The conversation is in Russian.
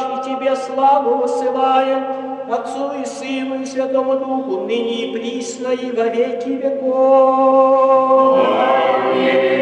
и Тебе славу высылаем, Отцу и Сыну и Святому Духу, ныне и присно и во веки веков. Аминь.